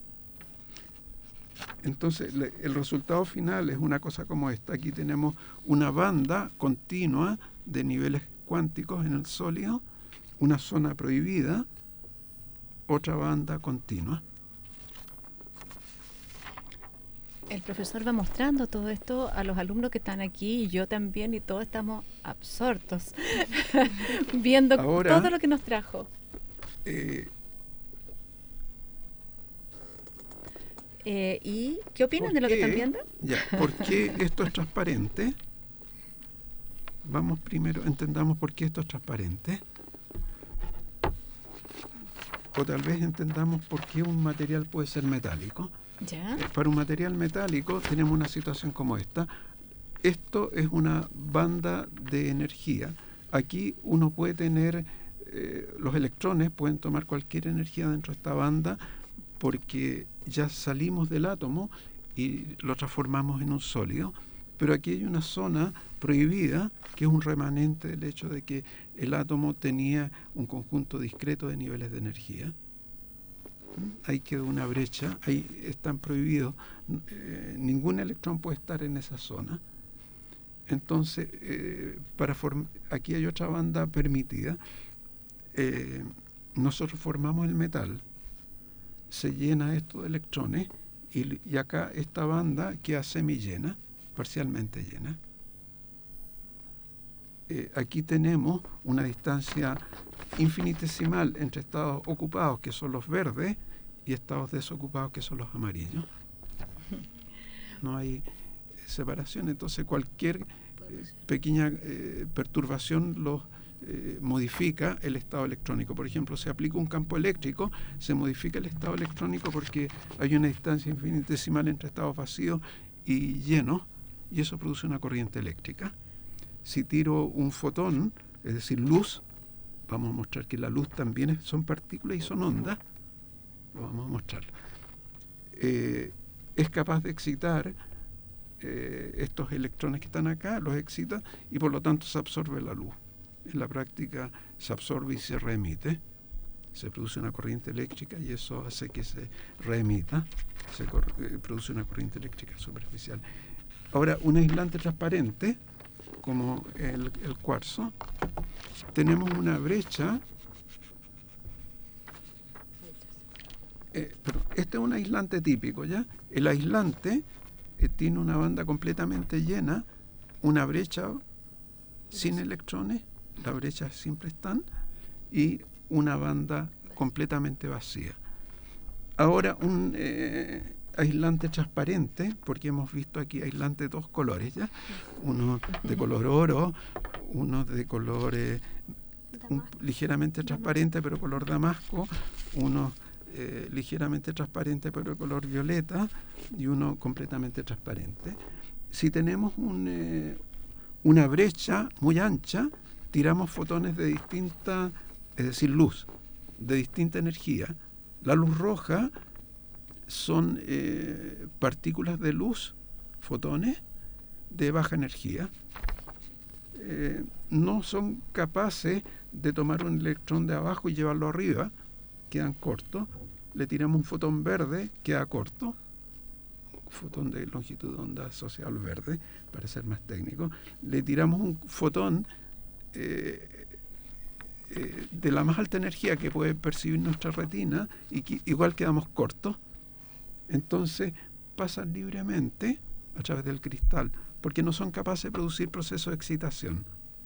Entonces le, el resultado final es una cosa como esta. Aquí tenemos una banda continua de niveles cuánticos en el sólido, una zona prohibida, otra banda continua. El profesor va mostrando todo esto a los alumnos que están aquí, y yo también, y todos estamos absortos viendo Ahora, todo lo que nos trajo. Eh, eh, ¿Y qué opinan de lo que están viendo? Ya, ¿por qué esto es transparente? Vamos primero, entendamos por qué esto es transparente. O tal vez entendamos por qué un material puede ser metálico. ¿Ya? Para un material metálico tenemos una situación como esta. Esto es una banda de energía. Aquí uno puede tener, eh, los electrones pueden tomar cualquier energía dentro de esta banda, porque ya salimos del átomo y lo transformamos en un sólido. Pero aquí hay una zona prohibida, que es un remanente del hecho de que el átomo tenía un conjunto discreto de niveles de energía. Ahí queda una brecha, ahí están prohibidos, eh, ningún electrón puede estar en esa zona. Entonces, eh, para form- aquí hay otra banda permitida. Eh, nosotros formamos el metal, se llena esto de electrones, y, y acá esta banda queda semillena, parcialmente llena. Eh, aquí tenemos una distancia infinitesimal entre estados ocupados, que son los verdes, y estados desocupados, que son los amarillos. No hay separación, entonces cualquier eh, pequeña eh, perturbación los eh, modifica el estado electrónico. Por ejemplo, se aplica un campo eléctrico, se modifica el estado electrónico porque hay una distancia infinitesimal entre estados vacíos y llenos, y eso produce una corriente eléctrica. Si tiro un fotón, es decir, luz, vamos a mostrar que la luz también es, son partículas y son ondas, lo vamos a mostrar. Eh, es capaz de excitar eh, estos electrones que están acá, los excita, y por lo tanto se absorbe la luz. En la práctica se absorbe y se reemite, se produce una corriente eléctrica, y eso hace que se reemita, se cor- eh, produce una corriente eléctrica superficial. Ahora, un aislante transparente, como el, el cuarzo, tenemos una brecha. Eh, pero este es un aislante típico, ¿ya? El aislante eh, tiene una banda completamente llena, una brecha sin electrones, las brechas siempre están, y una banda completamente vacía. Ahora, un eh, aislante transparente, porque hemos visto aquí aislantes de dos colores, ¿ya? Uno de color oro, uno de color eh, un, ligeramente transparente pero color damasco, uno eh, ligeramente transparente pero color violeta, y uno completamente transparente. si tenemos un, eh, una brecha muy ancha, tiramos fotones de distinta, es decir, luz, de distinta energía. La luz roja son eh, partículas de luz, fotones, de baja energía. Eh, no son capaces de tomar un electrón de abajo y llevarlo arriba, quedan cortos. Le tiramos un fotón verde, queda corto. Un fotón de longitud de onda asociado al verde, para ser más técnico. Le tiramos un fotón eh, eh, de la más alta energía que puede percibir nuestra retina y que igual quedamos cortos. Entonces pasan libremente a través del cristal, porque no son capaces de producir procesos de excitación.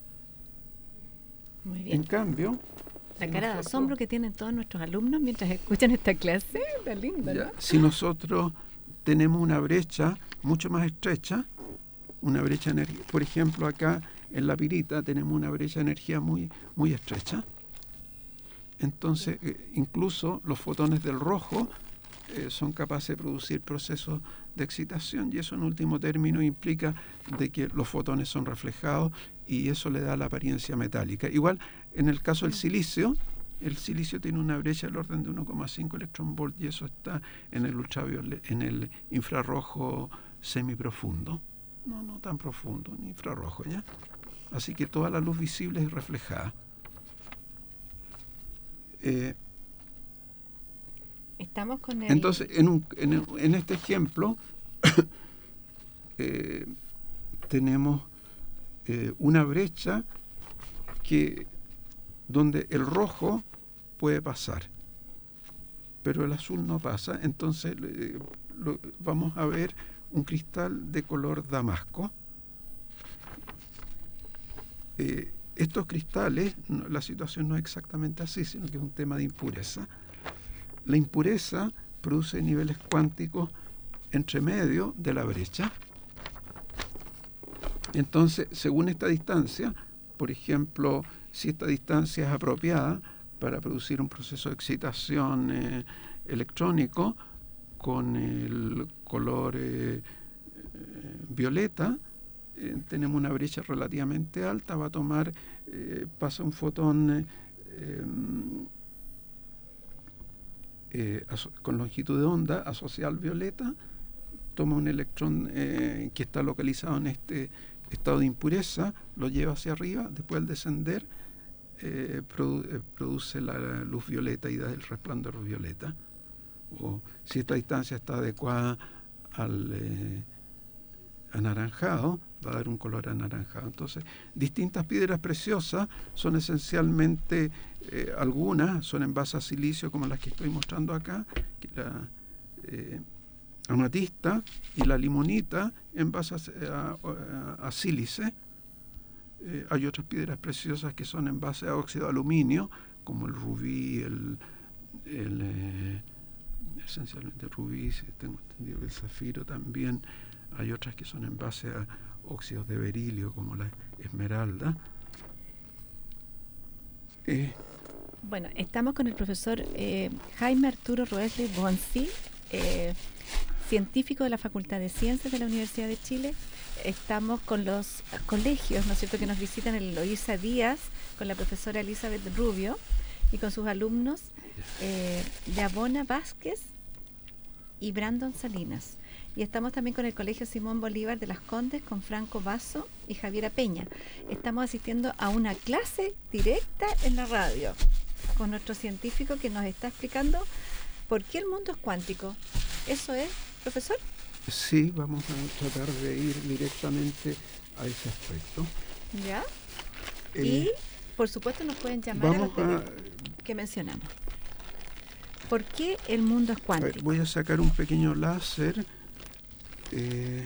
Muy bien. En cambio, la si cara de nosotros, asombro que tienen todos nuestros alumnos mientras escuchan esta clase, está linda, ya, ¿no? si nosotros tenemos una brecha mucho más estrecha, una brecha de energía, por ejemplo, acá en la pirita tenemos una brecha de energía muy, muy estrecha. Entonces, eh, incluso los fotones del rojo eh, son capaces de producir procesos de excitación, y eso en último término implica de que los fotones son reflejados y eso le da la apariencia metálica. Igual en el caso del silicio, el silicio tiene una brecha del orden de uno coma cinco electronvolt y eso está en el ultraviole, en el infrarrojo semiprofundo. No, no tan profundo, ni infrarrojo, ¿ya? Así que toda la luz visible es reflejada. Eh, Estamos con el... Entonces, en, un, en, en este ejemplo, eh, tenemos eh, una brecha que donde el rojo puede pasar, pero el azul no pasa. Entonces, eh, lo, vamos a ver un cristal de color damasco. Eh, estos cristales, no, la situación no es exactamente así, sino que es un tema de impureza. La impureza produce niveles cuánticos entre medio de la brecha. Entonces, según esta distancia, por ejemplo, si esta distancia es apropiada para producir un proceso de excitación eh, electrónico con el color eh, eh, violeta, eh, tenemos una brecha relativamente alta, va a tomar, eh, pasa un fotón eh, eh, Eh, con longitud de onda asociada al violeta, toma un electrón eh, que está localizado en este estado de impureza, lo lleva hacia arriba, después al descender eh, produ eh, produce la luz violeta y da el resplandor violeta. O si esta distancia está adecuada al eh, anaranjado, va a dar un color anaranjado. Entonces, distintas piedras preciosas son esencialmente, eh, algunas son en base a silicio, como las que estoy mostrando acá, que la eh, amatista y la limonita en base a, a, a sílice. Eh, hay otras piedras preciosas que son en base a óxido de aluminio, como el rubí, el, el eh, esencialmente el rubí, si tengo entendido que el zafiro también. Hay otras que son en base a óxidos de berilio, como la esmeralda. Eh, bueno, estamos con el profesor eh, Jaime Arturo Roesli Bonzi, eh, científico de la Facultad de Ciencias de la Universidad de Chile. Estamos con los colegios, ¿no es cierto?, que nos visitan en Eloísa Díaz, con la profesora Elizabeth Rubio y con sus alumnos eh, Yabona Vázquez y Brandon Salinas. Y estamos también con el Colegio Simón Bolívar de Las Condes, con Franco Basso y Javiera Peña. Estamos asistiendo a una clase directa en la radio con nuestro científico que nos está explicando por qué el mundo es cuántico. ¿Eso es, profesor? Sí, vamos a tratar de ir directamente a ese aspecto. ¿Ya? Eh, y, por supuesto, nos pueden llamar a los a, que mencionamos. ¿Por qué el mundo es cuántico? Voy a sacar un pequeño láser. Eh,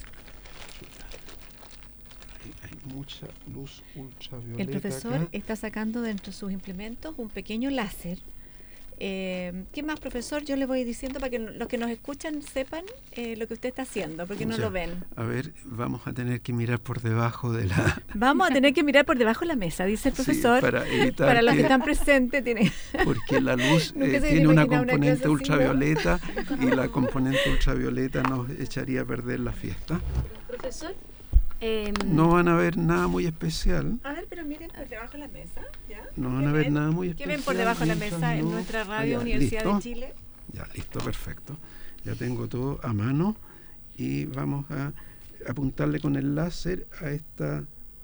hay, hay mucha luz ultravioleta. El profesor acá. está sacando de entre sus implementos un pequeño láser Eh, ¿Qué más, profesor? Yo le voy diciendo para que no- los que nos escuchan sepan eh, lo que usted está haciendo, porque no Ya. lo ven. A ver, vamos a tener que mirar por debajo de la... Vamos a tener que mirar por debajo de la mesa, dice el Sí, profesor. para evitar Para los que que- están presentes, tiene... Porque la luz Nunca eh, se tiene hubiera una imaginado una componente clase así, ¿no? ultravioleta y la componente ultravioleta nos echaría a perder la fiesta. Profesor, eh, No van a ver nada muy especial. A ver, pero miren por debajo de la mesa, ¿ya? No ¿Qué van a ver ven? nada muy ¿Qué especial. ven por debajo de la mientras mesa en no- nuestra Ah, radio ya, Universidad ¿listo? de Chile? Ya, listo, perfecto. Ya tengo todo a mano y vamos a apuntarle con el láser a esta...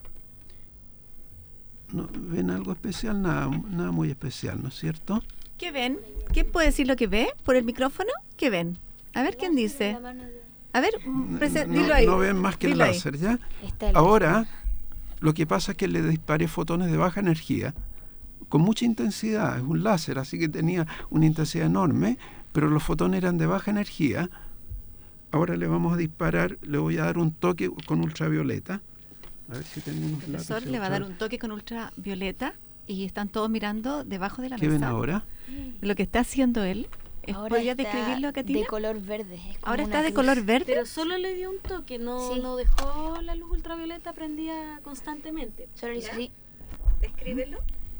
¿No, ¿Ven algo especial? Nada, nada muy especial, ¿no es cierto? ¿Qué ven? ¿Quién puede decir lo que ve por el micrófono? ¿Qué ven? A ver, ¿quién dice? A ver, mm, presen- No, dilo ahí. no ven más que el Dilo ahí. láser, ¿ya? Está el Ahora, lo que pasa es que le disparé fotones de baja energía con mucha intensidad. Es un láser, así que tenía una intensidad enorme, pero los fotones eran de baja energía. Ahora le vamos a disparar, le voy a dar un toque con ultravioleta. A ver si tengo unos El profesor lápices le va a dar ultra- un toque con ultravioleta y están todos mirando debajo de la ¿Qué mesa. ven ahora? Lo que está haciendo él. es- Ahora ¿Podrías está describirlo, Katina? de color verde. es como Ahora una está de cruz. color verde. pero solo le dio un toque, no, Sí. no dejó la luz ultravioleta prendida constantemente. Solo hizo así. Descríbelo.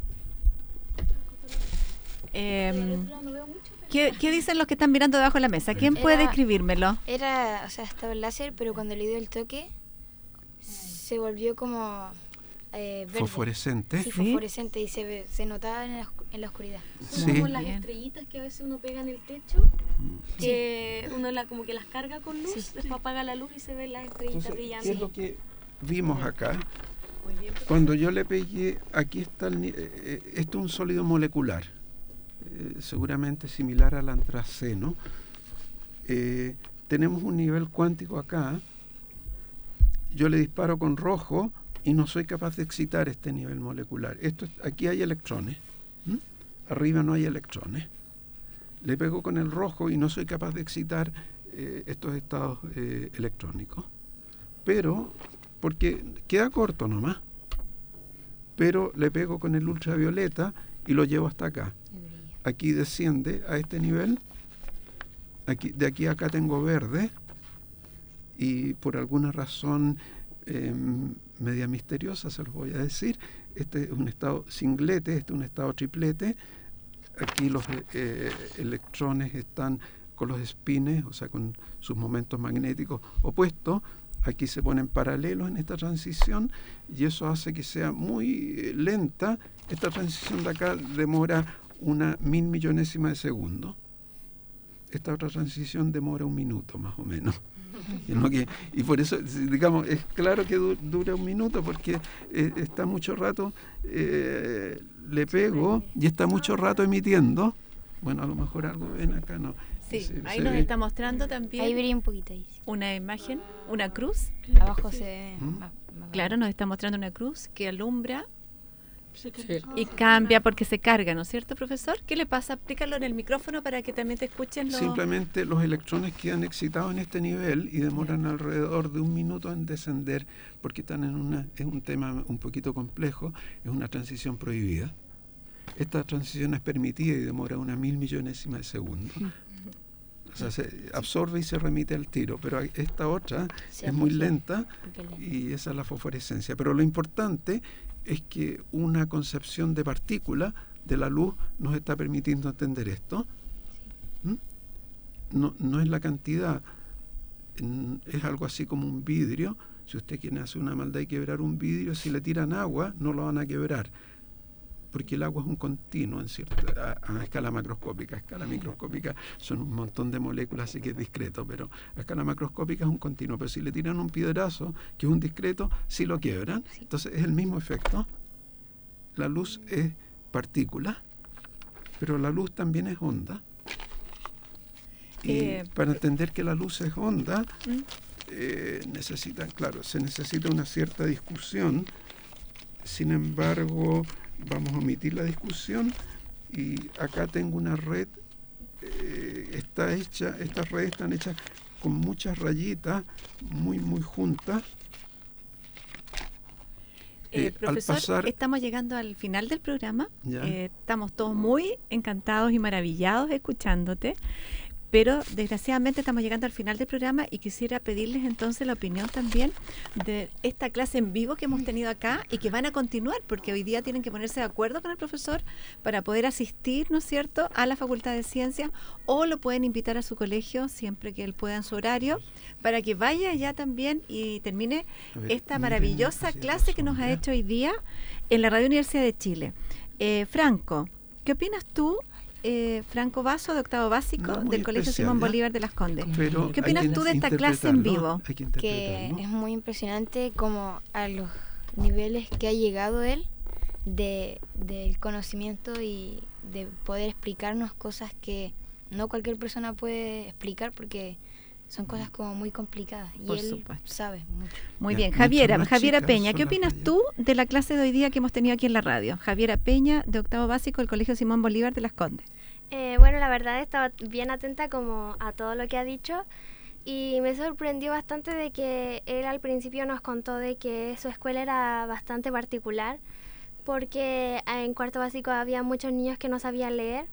Em, Del otro lado no veo mucho, pero- ¿qué, qué dicen los que están mirando debajo de la mesa? ¿Quién puede Era- describírmelo? Era, o sea, estaba el láser, pero cuando le dio el toque, se volvió como eh, verde. Fosforescente. Sí, fosforescente y se, ve- se notaba en la, oscu- en la oscuridad. Son Sí. como las Bien. estrellitas que a veces uno pega en el techo, que uno la, como que las carga con luz, después apaga la luz y se ven las estrellitas Entonces, brillando. ¿qué es lo que vimos acá? Cuando yo le pegué, aquí está el, ni- eh, eh, esto es un sólido molecular, eh, seguramente similar al antraceno. Eh, tenemos un nivel cuántico acá. Yo le disparo con rojo y no soy capaz de excitar este nivel molecular. Esto, es- aquí hay electrones. ¿m? Arriba no hay electrones. Le pego con el rojo y no soy capaz de excitar eh, estos estados eh, electrónicos. Pero, porque queda corto nomás. Pero le pego con el ultravioleta y lo llevo hasta acá. Aquí desciende a este nivel. Aquí, de aquí a acá tengo verde. Y por alguna razón eh, media misteriosa, se los voy a decir, este es un estado singlete, este es un estado triplete. Aquí los eh, electrones están con los espines, o sea, con sus momentos magnéticos opuestos. Aquí se ponen paralelos en esta transición y eso hace que sea muy eh, lenta. Esta transición de acá demora una mil millonésima de segundo. Esta otra transición demora un minuto más o menos. Y, no que, y por eso, digamos, es claro que du- dura un minuto porque eh, está mucho rato, eh, le pego y está mucho rato emitiendo. Bueno, a lo mejor algo ven acá, ¿no? Sí, Se- ahí se nos ve. está mostrando también Ahí brilla un poquito ahí. sí. una imagen, una cruz. Abajo se ve ¿Mm? más, más Claro, nos está mostrando una cruz que alumbra Sí. y cambia porque se carga, ¿no es cierto, profesor? ¿Qué le pasa? Explícalo en el micrófono para que también te escuchen los... Simplemente los electrones quedan excitados en este nivel y demoran alrededor de un minuto en descender porque están en una, es un tema un poquito complejo, es una transición prohibida. Esta transición es permitida y demora una mil millonésima de segundo. O sea, se absorbe y se remite al tiro, pero esta otra Sí, es muy sí, lenta porque lenta. y esa es la fosforescencia. Pero lo importante es que una concepción de partícula de la luz nos está permitiendo entender esto. ¿Mm? No, no es la cantidad, mm, es algo así como un vidrio. Si usted quiere hacer una maldad y quebrar un vidrio, si le tiran agua, no lo van a quebrar. Porque el agua es un continuo en cierta, a, a escala macroscópica. A escala microscópica son un montón de moléculas, así que es discreto, pero a escala macroscópica es un continuo. Pero si le tiran un piedrazo, que es un discreto, sí lo quiebran. Entonces es el mismo efecto. La luz es partícula, pero la luz también es onda. Y Eh, para entender que la luz es onda, ¿Mm? eh, necesita, claro, se necesita una cierta discusión. Sin embargo, vamos a omitir la discusión y acá tengo una red, eh, está hecha, estas redes están hechas con muchas rayitas muy muy juntas. Eh, Eh, al profesor, pasar- estamos llegando al final del programa. Ya. Eh, estamos todos muy encantados y maravillados escuchándote. Pero desgraciadamente estamos llegando al final del programa y quisiera pedirles entonces la opinión también de esta clase en vivo que hemos tenido acá y que van a continuar, porque hoy día tienen que ponerse de acuerdo con el profesor para poder asistir, ¿no es cierto?, a la Facultad de Ciencias, o lo pueden invitar a su colegio siempre que él pueda en su horario, para que vaya allá también y termine A ver, esta miren, maravillosa así clase que nos ha ya. hecho hoy día en la Radio Universidad de Chile. Eh, Franco, ¿qué opinas tú? Eh, Franco Vaso, de octavo básico, No, muy del Colegio especial, Simón ¿ya? Bolívar de Las Condes. Pero ¿Qué hay opinas que tú de esta clase en interpretarlo, vivo? hay que Que interpretarlo. es muy impresionante como a los niveles que ha llegado él de del conocimiento y de poder explicarnos cosas que no cualquier persona puede explicar porque son cosas como muy complicadas y Por él supuesto. sabe mucho. Muy Ya, bien, mucho Javiera, más Javiera chicas Peña, son ¿qué las opinas de allá. tú de la clase de hoy día que hemos tenido aquí en la radio? Javiera Peña, de octavo básico del Colegio Simón Bolívar de Las Condes. Eh, bueno, la verdad estaba bien atenta como a todo lo que ha dicho y me sorprendió bastante de que él al principio nos contó de que su escuela era bastante particular porque en cuarto básico había muchos niños que no sabían leer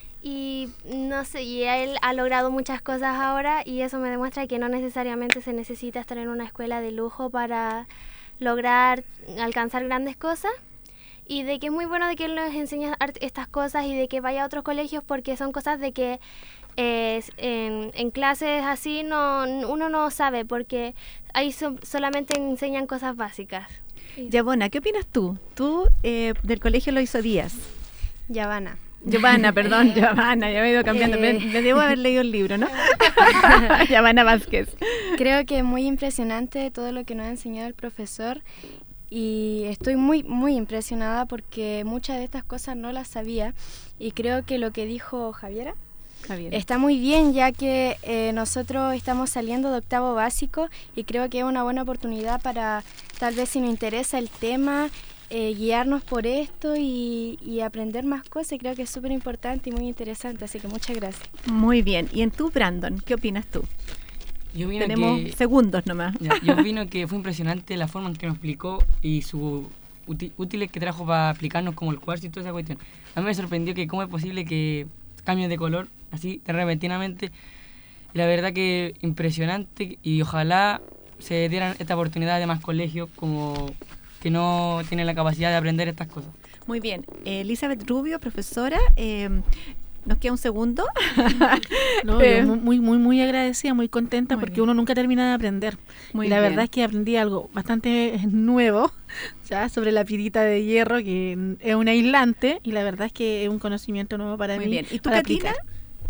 y no sé, y él ha logrado muchas cosas ahora y eso me demuestra que no necesariamente se necesita estar en una escuela de lujo para lograr alcanzar grandes cosas. Y de que es muy bueno de que él nos enseñe art- estas cosas y de que vaya a otros colegios porque son cosas de que eh, en, en clases así no uno no sabe porque ahí so- solamente enseñan cosas básicas. Yavona, ¿qué opinas tú? Tú eh, del Colegio Loiso Díaz. Yavana. Giovanna, perdón, Giovanna, ya me he ido cambiando. Eh. Me, me debo haber leído el libro, ¿no? Giovanna Vázquez. Creo que es muy impresionante todo lo que nos ha enseñado el profesor y estoy muy muy impresionada porque muchas de estas cosas no las sabía y creo que lo que dijo Javiera Javiera. está muy bien ya que eh, nosotros estamos saliendo de octavo básico y creo que es una buena oportunidad para tal vez si nos interesa el tema eh, guiarnos por esto y, y aprender más cosas y creo que es súper importante y muy interesante, así que muchas gracias. Muy bien. ¿Y en tú, Brandon, qué opinas tú? Yo opino Tenemos que, segundos nomás. ya, yo opino que fue impresionante la forma en que nos explicó y sus útiles que trajo para explicarnos como el cuarzo y toda esa cuestión. A mí me sorprendió que cómo es posible que cambien de color así de repentinamente. Y la verdad que impresionante y ojalá se dieran esta oportunidad de más colegios como que no tienen la capacidad de aprender estas cosas. Muy bien. Eh, Elizabeth Rubio, profesora, eh, nos queda un segundo. No, Eh, yo muy, muy, muy agradecida, muy contenta Muy porque bien. uno nunca termina de aprender. Muy y la bien. verdad es que aprendí algo bastante nuevo, ya sobre la pirita de hierro, que es un aislante, y la verdad es que es un conocimiento nuevo para Muy mí. bien. ¿Y tú, para Katina? aplicar.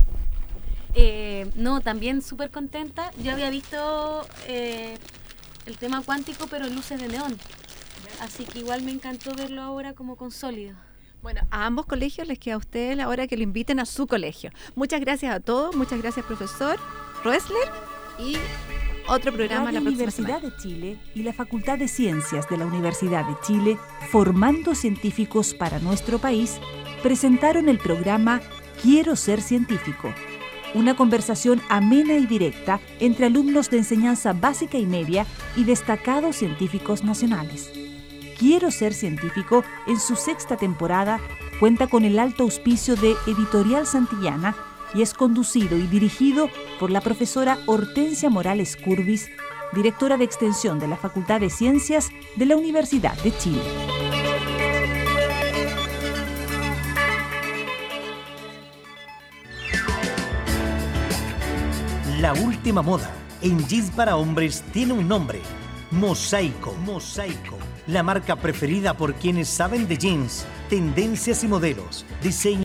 Eh, no, también súper contenta. Yo había visto eh, el tema cuántico, pero en luces de neón. Así que igual me encantó verlo ahora como con sólido. Bueno, a ambos colegios les queda a ustedes la hora que lo inviten a su colegio. Muchas gracias a todos, muchas gracias profesor Roesler y otro programa Radio la próxima Universidad semana. de Chile y la Facultad de Ciencias de la Universidad de Chile, formando científicos para nuestro país, presentaron el programa Quiero ser científico, una conversación amena y directa entre alumnos de enseñanza básica y media y destacados científicos nacionales. Quiero ser científico, en su sexta temporada, cuenta con el alto auspicio de Editorial Santillana y es conducido y dirigido por la profesora Hortensia Morales Curvis, directora de Extensión de la Facultad de Ciencias de la Universidad de Chile. La última moda en jeans para hombres tiene un nombre: Mosaico. Mosaico, la marca preferida por quienes saben de jeans, tendencias y modelos, diseño.